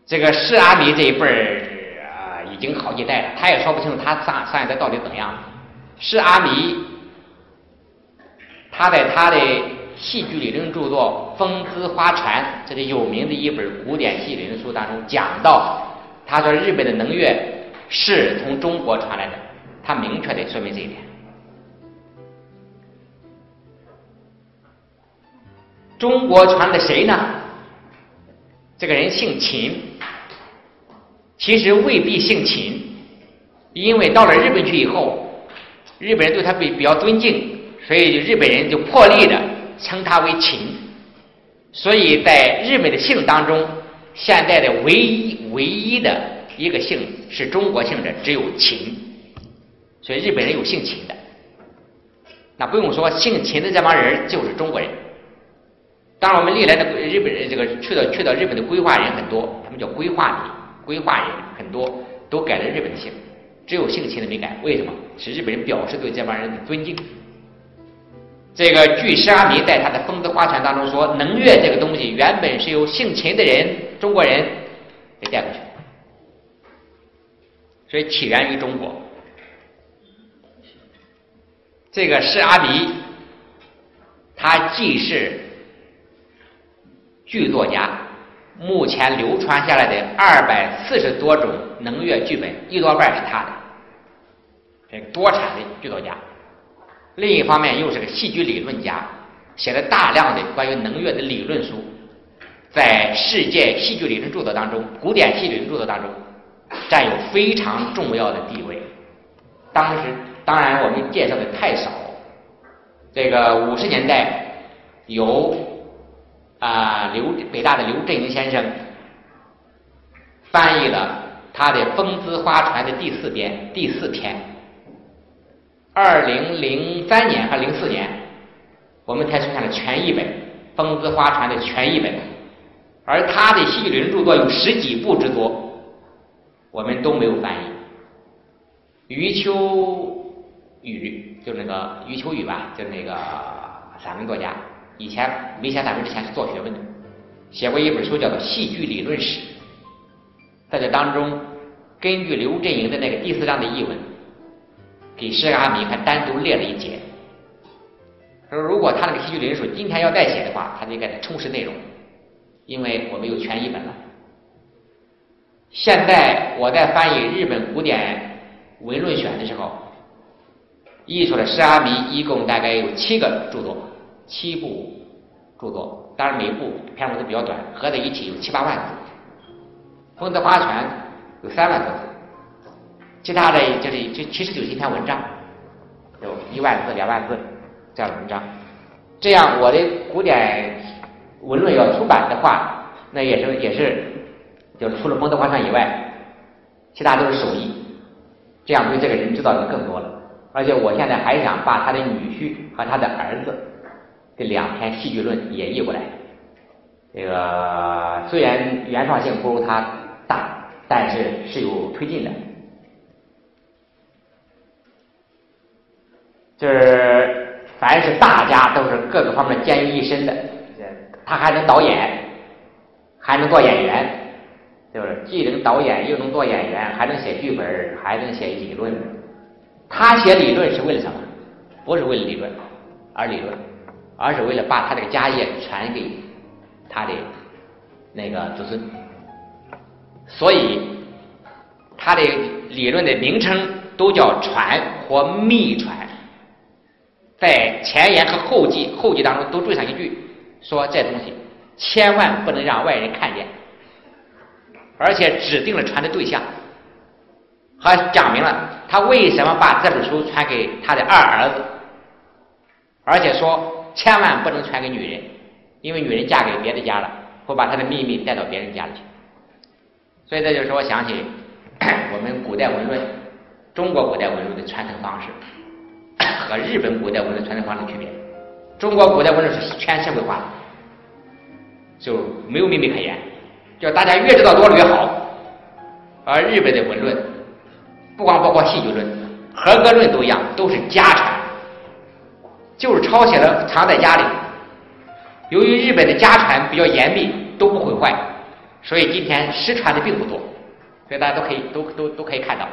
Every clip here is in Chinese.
这个释阿弥这一辈儿已经好几代了，他也说不清楚他上一代到底怎样。释阿弥他在他的戏剧理论著作《风姿花传》，这是有名的一本古典戏理论书当中讲到，他说日本的能乐是从中国传来的，他明确地说明这一点。中国传的谁呢？这个人姓秦，其实未必姓秦，因为到了日本去以后，日本人对他比较尊敬，所以日本人就破例的称他为秦。所以在日本的姓当中，现在的唯一的一个姓是中国姓的只有秦，所以日本人有姓秦的。那不用说，姓秦的这帮人就是中国人。当然，我们历来的日本人，这个去到日本的规划人很多，他们叫规划人很多都改了日本的姓，只有姓秦的没改。为什么？是日本人表示对这帮人的尊敬。这个据释阿弥在他的《风姿花传》当中说，能乐这个东西原本是由姓秦的人，中国人给带过去，所以起源于中国。这个释阿弥，他既是剧作家，目前流传下来的240多种能乐剧本，一多半是他的，这个多产的剧作家。另一方面又是个戏剧理论家，写了大量的关于能乐的理论书，在世界戏剧理论著作当中，古典戏理论著作当中占有非常重要的地位。当然我们介绍的太少，这个50年代由北大的刘振营先生翻译了他的《风姿花传》的第4篇。2003年和04年，我们才出现了全译本《风姿花传》的全译本，而他的戏剧理论著作有10几部之多，我们都没有翻译。余秋雨，就那个余秋雨吧，就那个散文作家，以前没写散文之前是做学问的，写过一本书叫做《戏剧理论史》，在这当中根据刘振营的那个第4章的译文，给释阿弥还单独列了一节，说如果他那个戏剧理论史今天要再写的话，他就应该充实内容，因为我们有全译本了。现在我在翻译日本古典文论选的时候，译出了释阿弥一共大概有7个著作，7部著作，当然每部篇幅都比较短，合在一起有7、8万字。风姿花传有3万多字，其他的就是其实就是一篇文章，有1万字、2万字这样的文章。这样我的古典文论要出版的话，那也是就是除了风姿花传以外，其他都是手艺，这样对这个人知道的更多了。而且我现在还想把他的女婿和他的儿子这2篇戏剧论也译过来。这个虽然原创性不如他大，但是有推进的。就是凡是大家都是各个方面兼于一身的，他还能导演，还能做演员，就是既能导演又能做演员，还能写剧本，还能写理论。他写理论是为了什么？不是为了理论，而是为了把他这个家业传给他的那个子孙。所以他的理论的名称都叫传或秘传，在前言和后记当中都缀上一句，说这东西千万不能让外人看见，而且指定了传的对象，还讲明了他为什么把这本书传给他的2儿子，而且说千万不能传给女人，因为女人嫁给别的家了，会把她的秘密带到别人家里去。所以这就是说我想起我们古代文论，中国古代文论的传承方式和日本古代文论传承方式的区别。中国古代文论是全社会化的，就没有秘密可言，就大家越知道多了越好。而日本的文论不光包括戏剧论，合格论都一样，都是家传，就是抄写了藏在家里。由于日本的家传比较严密，都不毁坏， 所以今天失传的并不多，所以大家都可以看到，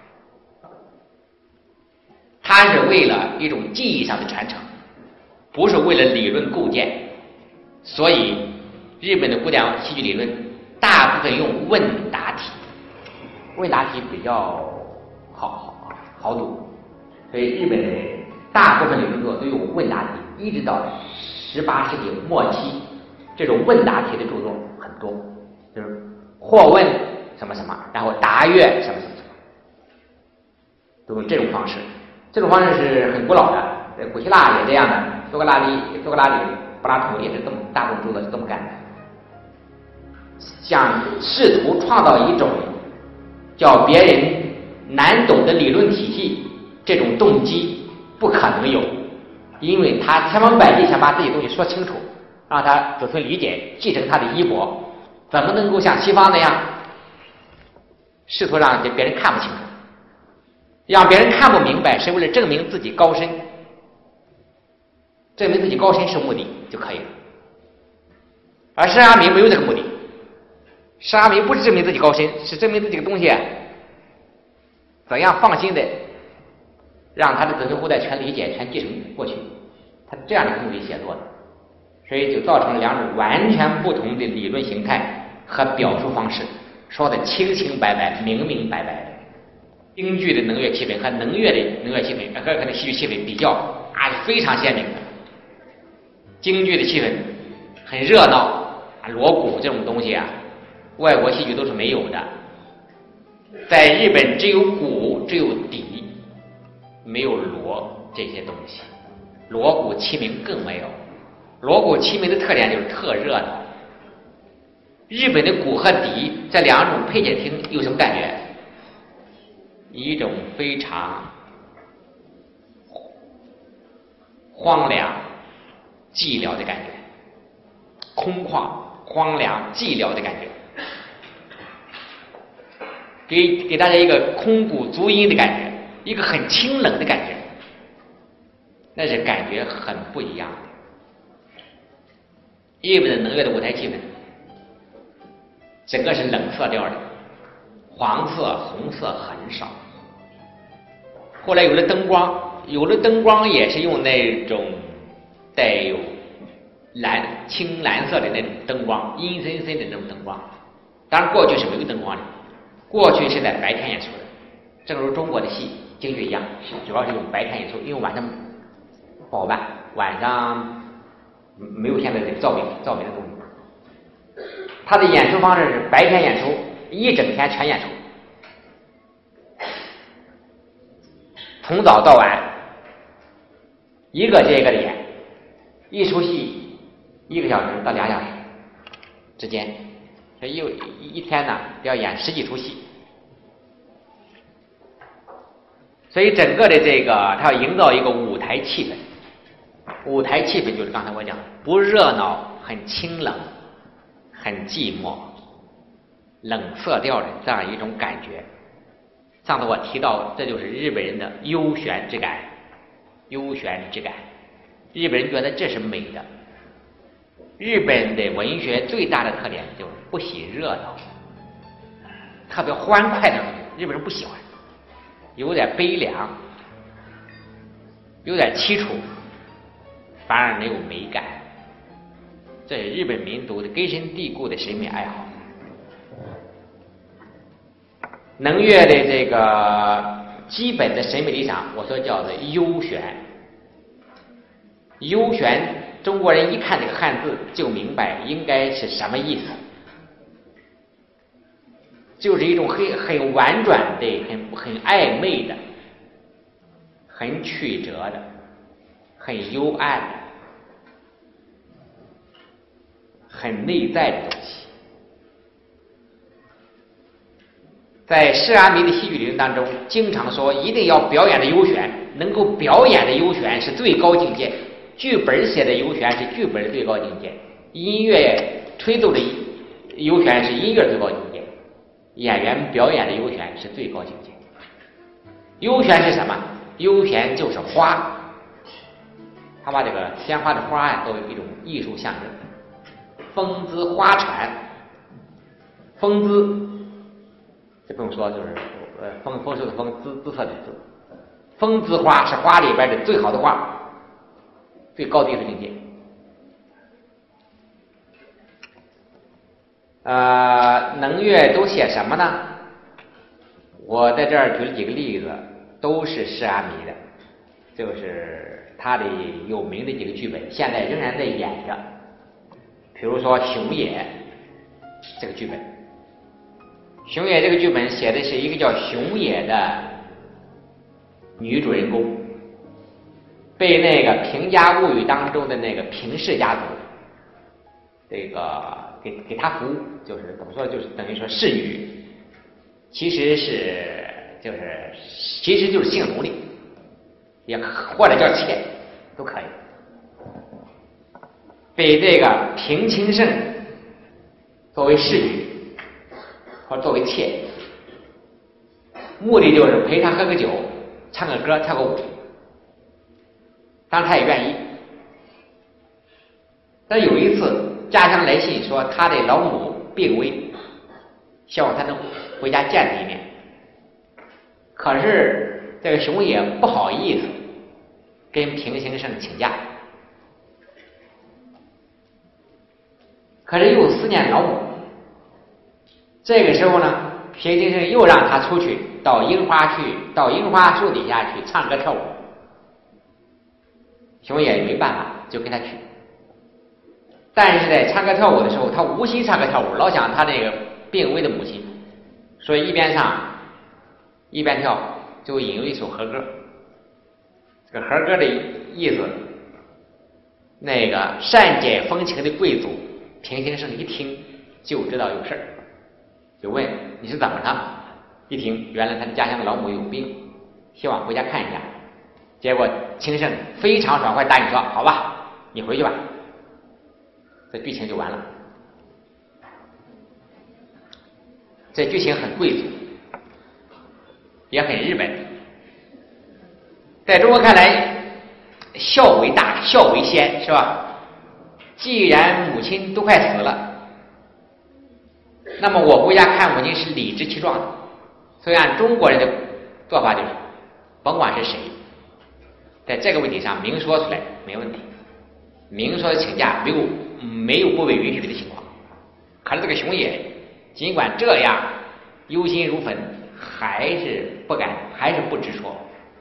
它是为了一种技艺上的传承，不是为了理论构建。所以日本的古典戏剧理论大部分用问答题，问答题比较好读，所以日本的大部分理论著作都用问答题，一直到18世纪末期，这种问答题的著作很多，就是或问什么什么，然后答阅什么什么什么，都用这种方式。这种方式是很古老的，古希腊也这样的，苏格拉底、柏拉图也是这么，大部分著作是这么干的，想试图创造一种叫别人难懂的理论体系，这种动机不可能有，因为他千方百计想把自己东西说清楚，让他子孙理解，继承他的衣钵，怎么能够像西方那样试图让别人看不清楚，让别人看不明白，是为了证明自己高深，证明自己高深是目的就可以了。而释迦牟尼没有这个目的，释迦牟尼不是证明自己高深，是证明自己的东西怎样放心的让他的子孙后代全理解、全继承过去，他这样的目的写作的，所以就造成了两种完全不同的理论形态和表述方式，说的清清白白、明明白白的。京剧的能乐气氛和能乐的能乐气氛和可能戏剧气氛比较非常鲜明的。京剧的气氛很热闹，锣鼓这种东西外国戏剧都是没有的。在日本只有鼓，只有笛，没有锣这些东西，锣鼓齐鸣更没有。锣鼓齐鸣的特点就是特热闹。日本的鼓和笛这两种配件听有什么感觉？一种非常荒凉寂寥的感觉，空旷荒凉寂寥的感觉，给大家一个空谷足音的感觉，一个很清冷的感觉，那是感觉很不一样的。日本的能乐的舞台气氛整个是冷色调的，黄色红色很少。后来有了灯光也是用那种带有青蓝色的那种灯光，阴森森的那种灯光。当然过去是没有灯光的，过去是在白天演出的，正如中国的戏京剧一样，主要是用白天演出，因为晚上不好办，晚上没有现在的照明的东西。他的演出方式是白天演出，一整天全演出，从早到晚，一个接一个的演，一出戏1个小时到2小时之间，这一天呢要演10几出戏，所以整个的这个它要营造一个舞台气氛。舞台气氛就是刚才我讲，不热闹，很清冷，很寂寞，冷色调的这样一种感觉。上次我提到，这就是日本人的幽玄之感，幽玄之感。日本人觉得这是美的。日本的文学最大的特点就是不喜热闹，特别欢快的东西，日本人不喜欢，有点悲凉，有点凄楚，反而没有美感。这是日本民族的根深蒂固的审美爱好。能乐的这个基本的审美理想，我所叫的幽玄。幽玄，中国人一看这个汉字就明白应该是什么意思，就是一种很婉转的、很暧昧的、很曲折的、很幽暗的、很内在的东西。在释迦牟尼的戏剧理论当中，经常说一定要表演的幽玄，能够表演的幽玄是最高境界。剧本写的幽玄是剧本的最高境界，音乐吹奏的幽玄是音乐的最高境界，演员表演的幽玄是最高境界。幽玄是什么？幽玄就是花，他把这个鲜花的花都有一种艺术象征，风姿花传， 风姿，这不用说，就是丰收的丰，姿色的姿。风姿花是花里边的最好的花，最高的艺术境界。能乐都写什么呢？我在这儿举了几个例子，都是施阿弥的，就是他的有名的几个剧本，现在仍然在演着。比如说《熊野》这个剧本，《熊野》这个剧本写的是一个叫熊野的女主人公，被那个《平家物语》当中的那个平氏家族，这个给他服务，就是怎么说，就是等于说侍女，其实就是性奴隶，也或者叫妾，都可以。被这个平清盛作为侍女或作为妾，目的就是陪他喝个酒，唱个歌，跳个舞。当然他也愿意。但有一次家乡来信说他的老母病危，希望他能回家见他一面。可是这个熊野不好意思跟平清盛请假，可是又思念老母。这个时候呢，平清盛又让他出去到樱花树底下去唱歌跳舞。熊野没办法，就跟他去。但是在唱歌跳舞的时候，他无心唱歌跳舞，老想他那个病危的母亲，所以一边唱一边跳，就引用一首和歌。这个和歌的意思，那个善解风情的贵族平清盛一听就知道有事儿，就问你是怎么了？一听原来他的家乡的老母有病，希望回家看一下。结果清盛非常爽快答应说：“好吧，你回去吧。”这剧情就完了。这剧情很贵族，也很日本。在中国看来，孝为大，孝为先，是吧？既然母亲都快死了，那么我回家看母亲是理直气壮的。所以按中国人的做法就是，甭管是谁，在这个问题上明说出来没问题，明说请假没有不被允许的情况。可是这个熊野尽管这样忧心如焚，还是不敢，还是不直说。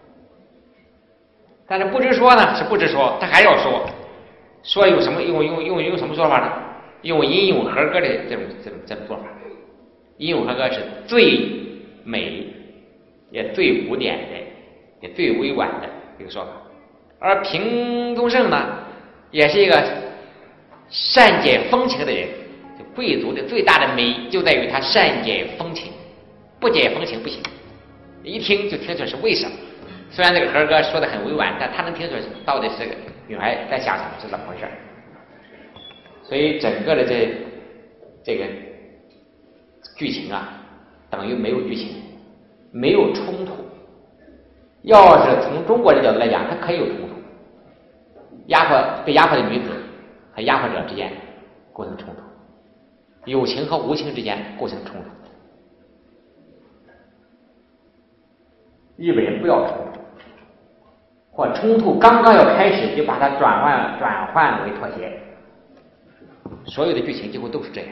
但是不直说呢是不直说，他还要说，说有什么用什么说法呢？用吟咏和歌的这种做法。吟咏和歌是最美也最古典的也最委婉的一个说法。而平宗盛呢，也是一个善解风情的人。贵族的最大的美就在于他善解风情，不解风情不行，一听就听出是为什么。虽然这个和歌说的很委婉，但他能听出到底是女孩在想什么，是怎么回事。所以整个的这个剧情啊，等于没有剧情，没有冲突。要是从中国人角度来讲，它可以有冲突，被压迫的女子和压迫者之间构成冲突，有情和无情之间构成冲突。日本人不要冲突，或冲突刚刚要开始就把它转换为妥协。所有的剧情几乎都是这样，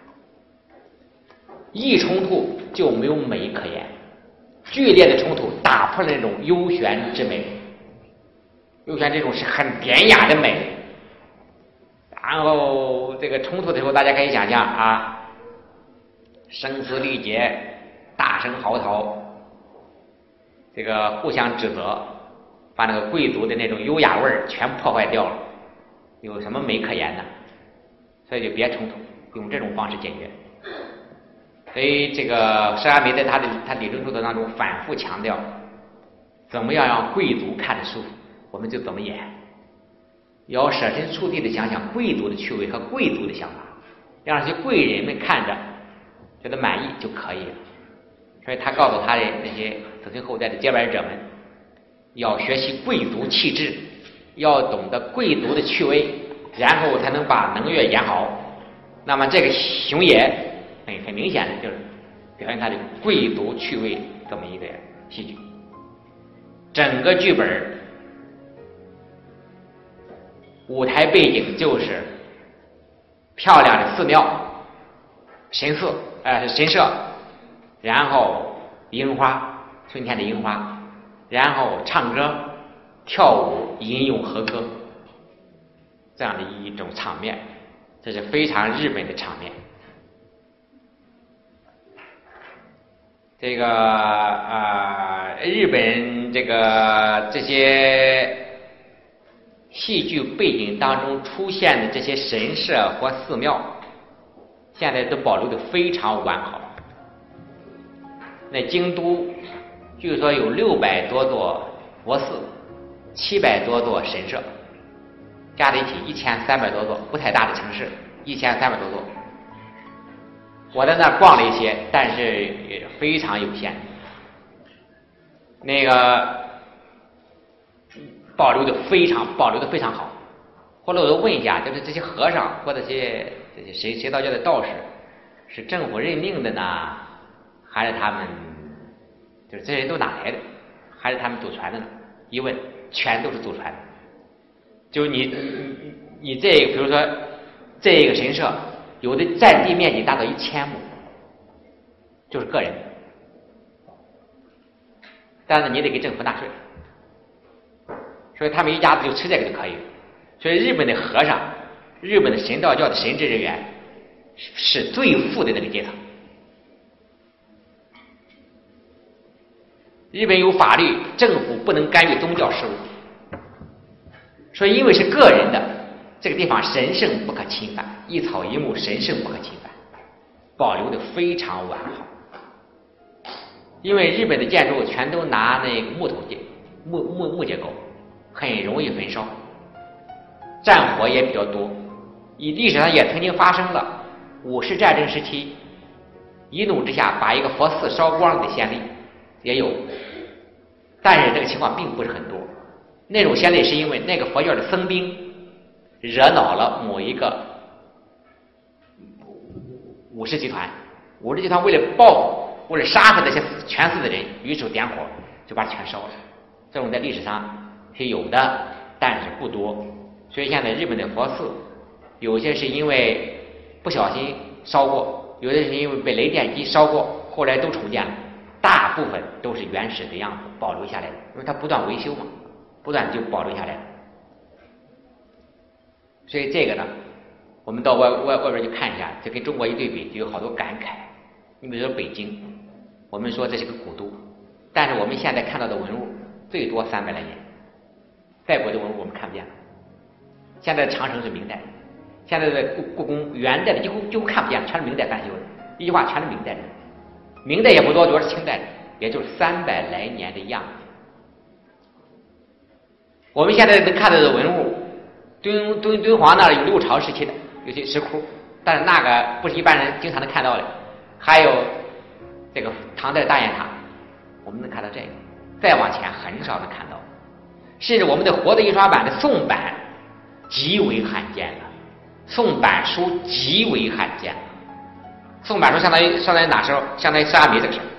一冲突就没有美可言，剧烈的冲突打破了那种幽玄之美，幽玄这种是很典雅的美。然后这个冲突的时候，大家可以想象啊，声嘶力竭，大声嚎啕，这个互相指责，把那个贵族的那种优雅味儿全破坏掉了，有什么美可言呢？所以就别冲突，用这种方式解决。所以这个施阿弥在他理论著作当中反复强调，怎么样让贵族看着舒服，我们就怎么演。要设身处地的想想贵族的趣味和贵族的想法，让这些贵人们看着觉得满意就可以了。所以他告诉他的那些子孙后代的接班者们，要学习贵族气质，要懂得贵族的趣味，然后才能把能乐演好。那么这个熊野很明显的就是表现他的贵族趣味这么一个戏剧。整个剧本舞台背景就是漂亮的寺庙、神社，然后樱花，春天的樱花，然后唱歌、跳舞、吟咏和歌，这样的一种场面，这是非常日本的场面。这个日本这些戏剧背景当中出现的这些神社或寺庙，现在都保留的非常完好。那京都据说有600多座佛寺，700多座神社，加在一起1300多座，不太大的城市，1300多座。我在那儿逛了一些，但是也非常有限。那个保留的非常好。后来我就问一下，就是这些和尚或者这些邪道教的道士，是政府任命的呢，还是他们就是这些人都哪来的，还是他们祖传的呢？一问，全都是祖传的。就你这个，比如说这个神社，有的占地面积达到1000亩，就是个人，但是你得给政府纳税，所以他们一家子就吃这个就可以。所以日本的和尚、日本的神道教的神职人员是最富的那个阶层。日本有法律，政府不能干预宗教事务，所以因为是个人的，这个地方神圣不可侵犯，一草一木神圣不可侵犯，保留的非常完好。因为日本的建筑全都拿那个木结构，很容易焚烧，战火也比较多。历史上也曾经发生了武士战争时期一怒之下把一个佛寺烧光的先例也有，但是这个情况并不是很多。那种先例是因为那个佛教的僧兵惹恼了某一个武士集团，武士集团为了报复，为了杀死那些全寺的人，于是点火就把它全烧了。这种在历史上是有的，但是不多。所以现在日本的佛寺有些是因为不小心烧过，有的是因为被雷电击烧过，后来都重建了，大部分都是原始的样子保留下来的，因为它不断维修嘛，不断就保留下来了。所以这个呢，我们到外边去看一下，就跟中国一对比，就有好多感慨。你比如说北京，我们说这是个古都，但是我们现在看到的文物最多300来年，外国的文物我们看不见了。现在的长城是明代，现在的故宫元代的几乎看不见了，全是明代翻修的。一句话，全是明代人，明代也不多，主要是清代人，也就是300来年的样子。我们现在能看到的文物，敦煌那儿有6朝时期的有些石窟，但是那个不是一般人经常能看到的。还有这个唐代的大雁塔，我们能看到这个，再往前很少能看到。甚至我们的活的印刷版的宋版极为罕见了，宋版书极为罕见了。宋版书相当于哪时候？相当于沙弥这个时候，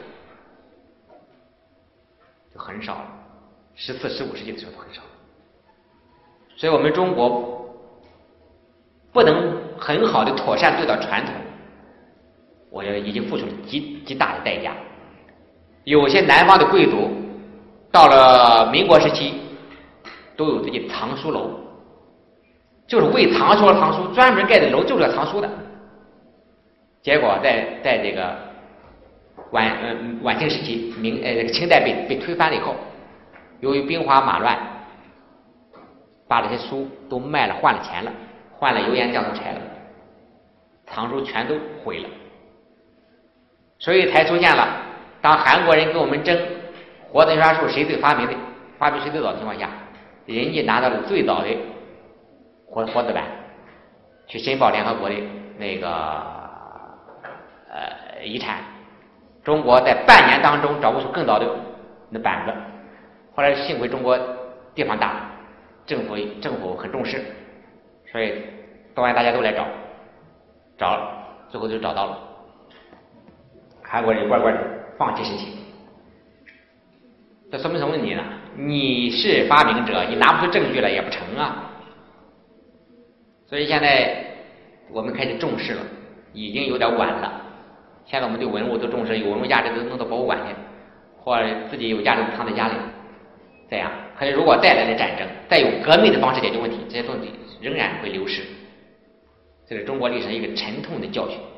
就很少了。14、15世纪的时候都很少了。所以我们中国不能很好的妥善对待传统，我觉得已经付出了极大的代价。有些南方的贵族到了民国时期都有自己的藏书楼，就是为藏书而藏书，专门盖的楼就是要藏书的。结果在这个晚清时期，清代被推翻了以后，由于兵荒马乱，把这些书都卖了，换了钱了，换了油盐酱醋柴了，藏书全都毁了。所以才出现了当韩国人跟我们争活的印刷术谁最发明谁最早的情况下，人家拿到了最早的活字版，去申报联合国的那个遗产。中国在半年当中找不出更早的那板子，后来幸亏中国地方大，政府很重视，所以当然大家都来找了，最后就找到了。 韩国人乖乖的放弃申请。这说明什么问题呢？你是发明者，你拿不出证据来也不成啊。所以现在我们开始重视了，已经有点晚了。现在我们对文物都重视，有文物价值都弄到博物馆去，或者自己有价值藏在家里。这样，可是如果再来的战争，再用革命的方式解决问题，这些东西仍然会流失。这是中国历史上一个沉痛的教训。